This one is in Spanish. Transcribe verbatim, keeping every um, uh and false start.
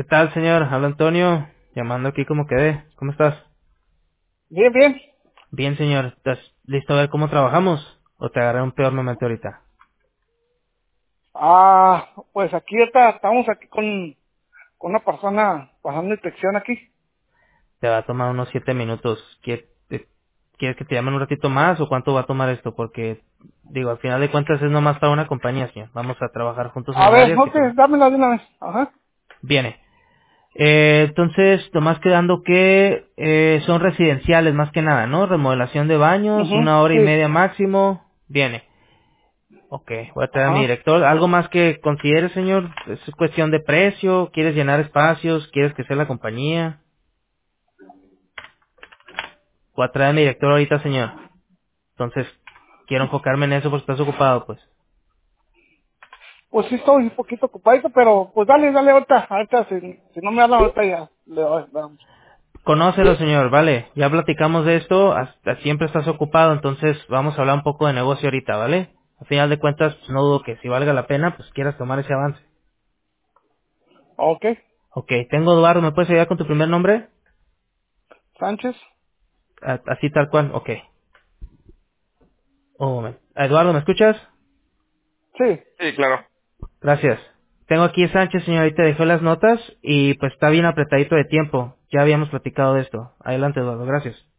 tal, señor? Habla Antonio, llamando aquí como quedé. ¿Cómo estás? Bien, bien. Bien, señor. ¿Estás listo a ver cómo trabajamos? ¿O te agarré un peor momento ahorita? Ah, pues aquí está, estamos aquí con, con una persona pasando inspección aquí. Te va a tomar unos siete minutos. ¿Quie- te- ¿Quieres que te llamen un ratito más o cuánto va a tomar esto? Porque, digo, al final de cuentas es nomás para una compañía, señor. Vamos a trabajar juntos en A el ver, área, así no sé, que dámela de una vez. Ajá. viene. Eh, entonces, nomás quedando que eh, son residenciales más que nada, ¿no? Remodelación de baños, Mhm. una hora y Sí. media máximo. Viene. Ok, voy a traer a mi Ajá. director. ¿Algo más que considere, señor? ¿Es cuestión de precio? ¿Quieres llenar espacios? ¿Quieres que sea la compañía? Voy a traer a mi director ahorita, señor. Entonces, quiero enfocarme en eso porque estás ocupado, pues. Pues sí estoy un poquito ocupadito, pero pues dale, dale ahorita. Ahorita, si, si no me hablan ahorita ya le doy, vamos. Conócelo, señor, vale. Ya platicamos de esto. Hasta siempre estás ocupado, entonces vamos a hablar un poco de negocio ahorita, ¿vale? Al final de cuentas, pues, no dudo que si valga la pena, pues quieras tomar ese avance. Ok. Ok, tengo Eduardo. ¿Me puedes ayudar con tu primer nombre? Sánchez. A- Así tal cual. Ok. Un momento. Eduardo, ¿me escuchas? Sí. Sí, claro. Gracias. Tengo aquí Sánchez, señorita, dejó las notas y pues está bien apretadito de tiempo. Ya habíamos platicado de esto. Adelante, Eduardo, gracias.